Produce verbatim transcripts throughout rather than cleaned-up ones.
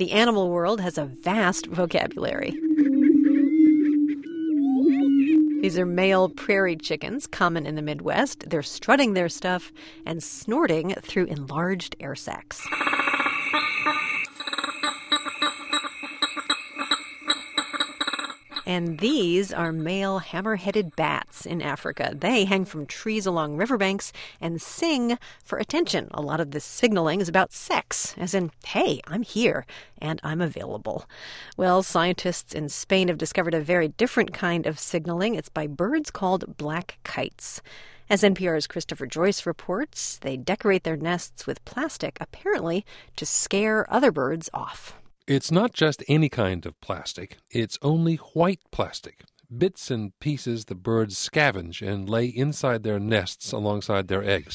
The animal world has a vast vocabulary. These are male prairie chickens, common in the Midwest. They're strutting their stuff and snorting through enlarged air sacs. And these are male hammer-headed bats in Africa. They hang from trees along riverbanks and sing for attention. A lot of this signaling is about sex, as in, hey, I'm here and I'm available. Well, scientists in Spain have discovered a very different kind of signaling. It's by birds called black kites. As N P R's Christopher Joyce reports, they decorate their nests with plastic, apparently to scare other birds off. It's not just any kind of plastic. It's only white plastic, bits and pieces the birds scavenge and lay inside their nests alongside their eggs.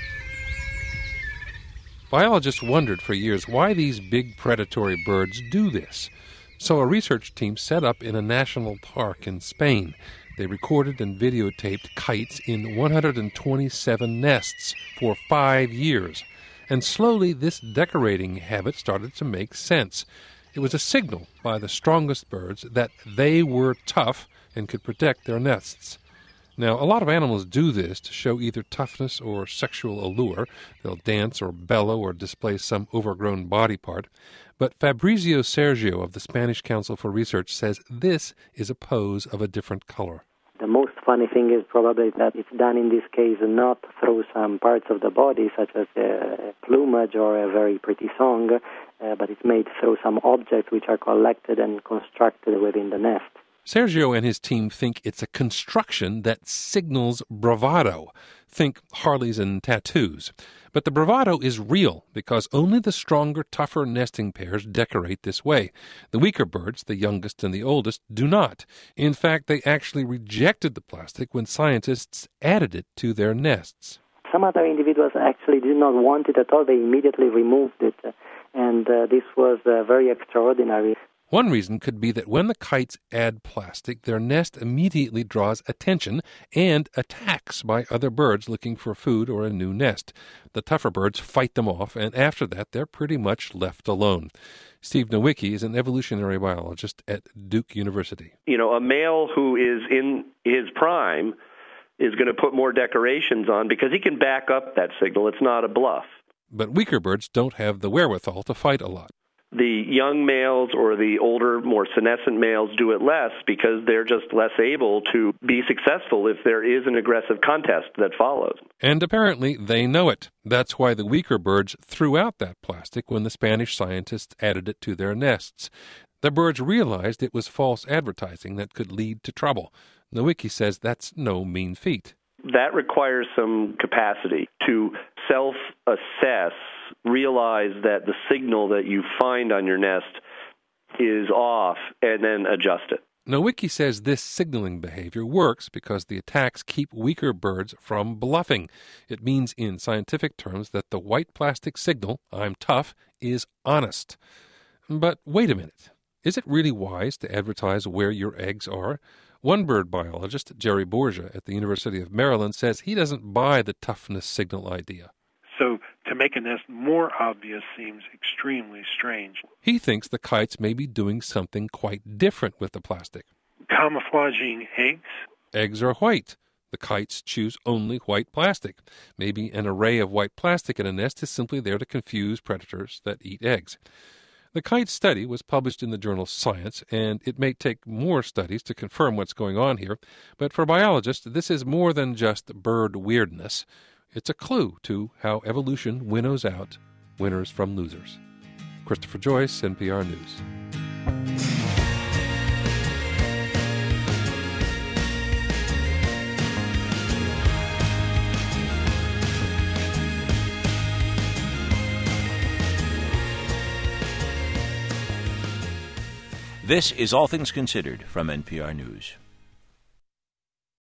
Biologists wondered for years why these big predatory birds do this. So a research team set up in a national park in Spain. They recorded and videotaped kites in one hundred twenty-seven nests for five years. And slowly this decorating habit started to make sense. It was a signal by the strongest birds that they were tough and could protect their nests. Now, a lot of animals do this to show either toughness or sexual allure. They'll dance or bellow or display some overgrown body part. But Fabrizio Sergio of the Spanish Council for Research says this is a pose of a different color. The most funny thing is probably that it's done in this case not through some parts of the body, such as a plumage or a very pretty song, uh, but it's made through some objects which are collected and constructed within the nest. Sergio and his team think it's a construction that signals bravado. Think Harleys and tattoos. But the bravado is real because only the stronger, tougher nesting pairs decorate this way. The weaker birds, the youngest and the oldest, do not. In fact, they actually rejected the plastic when scientists added it to their nests. Some other individuals actually did not want it at all. They immediately removed it, and uh, this was uh, very extraordinary. One reason could be that when the kites add plastic, their nest immediately draws attention and attacks by other birds looking for food or a new nest. The tougher birds fight them off, and after that, they're pretty much left alone. Steve Nowicki is an evolutionary biologist at Duke University. You know, a male who is in his prime is going to put more decorations on because he can back up that signal. It's not a bluff. But weaker birds don't have the wherewithal to fight a lot. The young males or the older, more senescent males do it less because they're just less able to be successful if there is an aggressive contest that follows. And apparently they know it. That's why the weaker birds threw out that plastic when the Spanish scientists added it to their nests. The birds realized it was false advertising that could lead to trouble. Nowicki says that's no mean feat. That requires some capacity to self-assess, realize that the signal that you find on your nest is off, and then adjust it. Nowicki says this signaling behavior works because the attacks keep weaker birds from bluffing. It means in scientific terms that the white plastic signal, I'm tough, is honest. But wait a minute. Is it really wise to advertise where your eggs are? One bird biologist, Jerry Borgia at the University of Maryland, says he doesn't buy the toughness signal idea. So to make a nest more obvious seems extremely strange. He thinks the kites may be doing something quite different with the plastic. Camouflaging eggs? Eggs are white. The kites choose only white plastic. Maybe an array of white plastic in a nest is simply there to confuse predators that eat eggs. The kite study was published in the journal Science, and it may take more studies to confirm what's going on here, but for biologists, this is more than just bird weirdness. It's a clue to how evolution winnows out winners from losers. Christopher Joyce, N P R News. This is All Things Considered from N P R News.